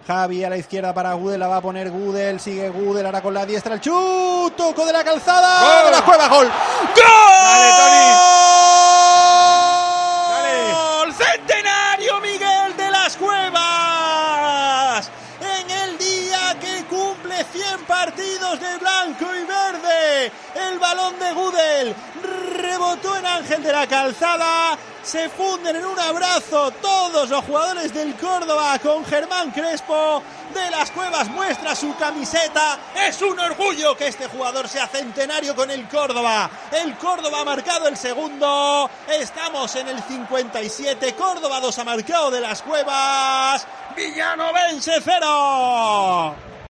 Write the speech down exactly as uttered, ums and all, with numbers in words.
Javi a la izquierda para Gudel, la va a poner Gudel, sigue Gudel, ahora con la diestra, el chut, toco de la calzada, ¡gol! De las Cuevas, gol. ¡Gol! ¡Dale, Tony! ¡Gol! ¡Centenario Miguel de las Cuevas! En el día que cumple cien partidos de blanco y verde, el balón de Gudel rebotó en Ángel de la Calzada. Se funden en un abrazo todos los jugadores del Córdoba con Germán Crespo. De las Cuevas muestra su camiseta. Es un orgullo que este jugador sea centenario con el Córdoba. El Córdoba ha marcado el segundo. Estamos en el cincuenta y siete. Córdoba dos ha marcado de las Cuevas. Villanovense cero.